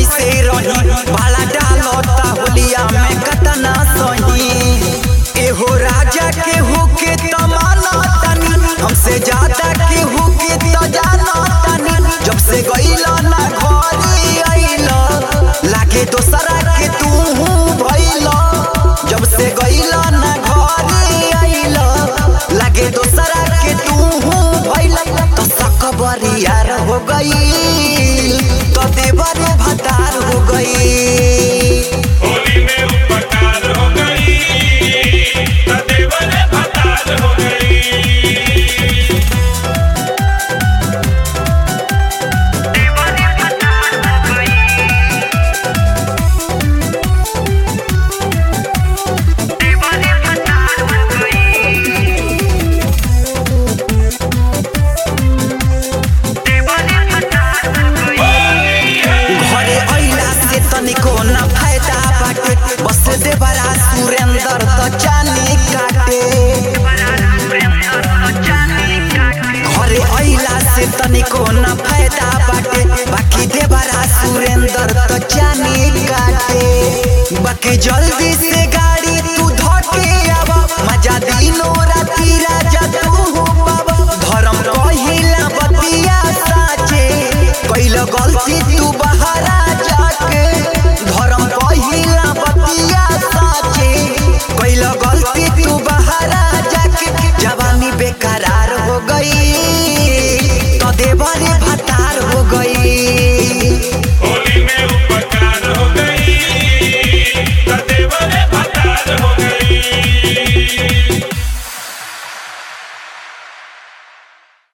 कैसे रही भाला डालता होलिया में कतना सही। एहो राजा के होके तमाना तनी हमसे ज्यादा के होके त जाना तनी। जब से गईला ना घरे आइला लागे दोसरा के तू भइला। जब से गईला ना घरे आइला लागे दोसरा के तू भइला। तो सकबरियार हो गई तो देवर भतार हो गई। होली में उपकार हो गई तो देवर भतार हो गई। तनिको ना फायदा बाटे बस देवरा सुरेंद्र तो जाने काटे। घरे अइला से तनिको ना फायदा बाटे बाकी देवरा सुरेंद्र तो जाने काटे। बाकी जल्दी से गाड़ी तू धके